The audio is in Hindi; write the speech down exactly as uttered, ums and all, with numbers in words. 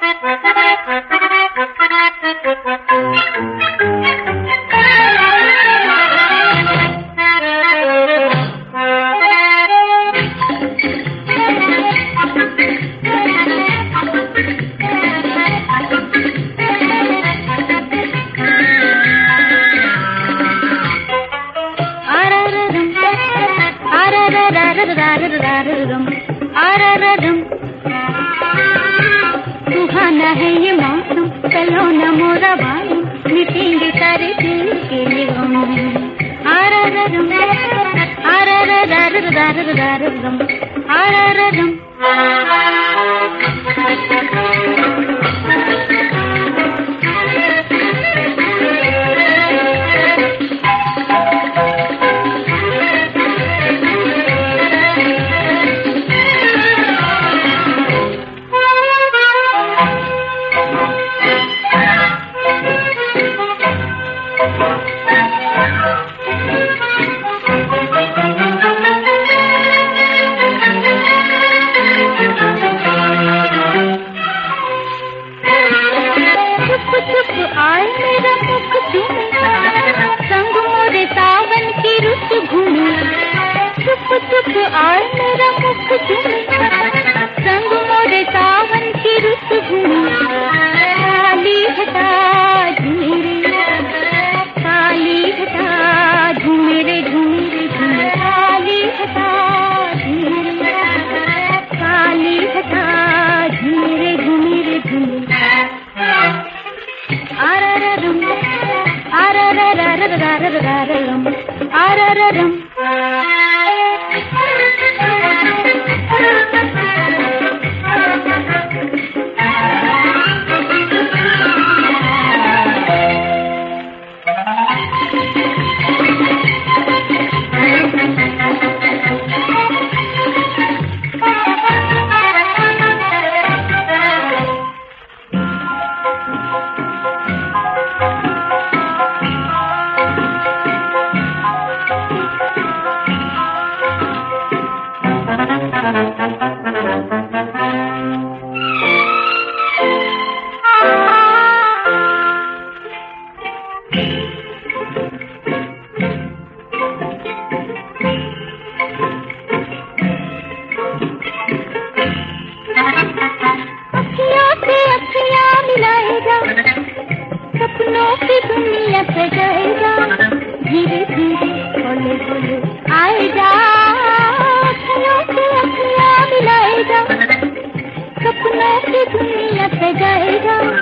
सुहाना है ये मौसम, चलो न मोरा बालू, मिटेंगे सारे दिल के गम। आराररम आराररररररररररम आराररम। आए मेरा मुख चूमे, संग मोरे सावन की रुत घूमे। चुप चुप आए मेरा मुख चूमे, संग मोरे सावन की रुत घूमे। काली घटा झूमे रे, काली घटा झूमे रे झूमे रे झूमे। काली घटा झूमे रे, काली घटा झूमे रे झूमे रे झूमे। आराररम आराररररररररररम आराररम। सपनों की दुनिया सजाएगा, धीरे धीरे बोले बोले आएगा। अखियों से अखियाँ मिलाएगा, सपनों की दुनिया सजाएगा।